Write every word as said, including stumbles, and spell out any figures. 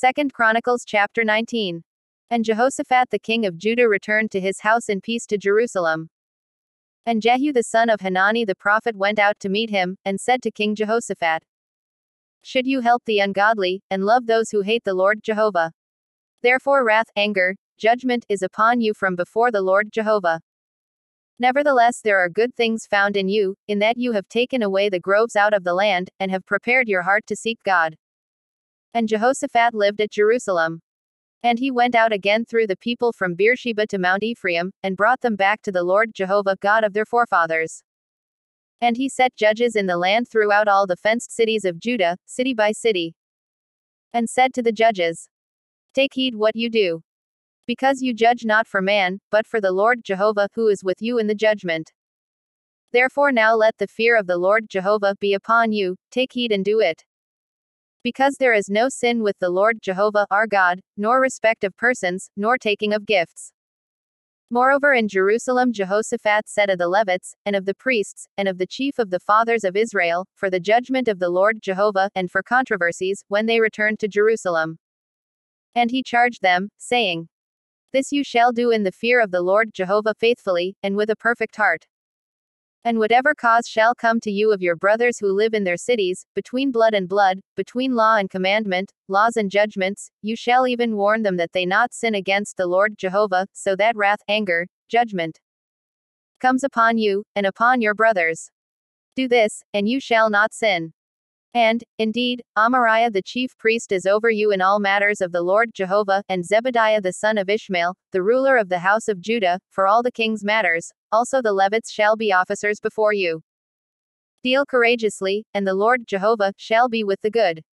Second Chronicles chapter nineteen. And Jehoshaphat the king of Judah returned to his house in peace to Jerusalem. And Jehu the son of Hanani the prophet went out to meet him, and said to King Jehoshaphat, Should you help the ungodly, and love those who hate the Lord Jehovah? Therefore wrath, anger, judgment is upon you from before the Lord Jehovah. Nevertheless there are good things found in you, in that you have taken away the groves out of the land, and have prepared your heart to seek God. And Jehoshaphat lived at Jerusalem. And he went out again through the people from Beersheba to Mount Ephraim, and brought them back to the Lord Jehovah God of their forefathers. And he set judges in the land throughout all the fenced cities of Judah, city by city. And said to the judges, Take heed what you do. Because you judge not for man, but for the Lord Jehovah, who is with you in the judgment. Therefore now let the fear of the Lord Jehovah be upon you, take heed and do it. Because there is no sin with the Lord Jehovah our God, nor respect of persons, nor taking of gifts. Moreover in Jerusalem Jehoshaphat said of the Levites, and of the priests, and of the chief of the fathers of Israel, for the judgment of the Lord Jehovah, and for controversies, when they returned to Jerusalem. And he charged them, saying, This you shall do in the fear of the Lord Jehovah faithfully, and with a perfect heart. And whatever cause shall come to you of your brothers who live in their cities, between blood and blood, between law and commandment, laws and judgments, you shall even warn them that they not sin against the Lord Jehovah, so that wrath, anger, judgment comes upon you, and upon your brothers. Do this, and you shall not sin. And, indeed, Amariah the chief priest is over you in all matters of the Lord Jehovah, and Zebediah the son of Ishmael, the ruler of the house of Judah, for all the king's matters, also the Levites shall be officers before you. Deal courageously, and the Lord Jehovah shall be with the good.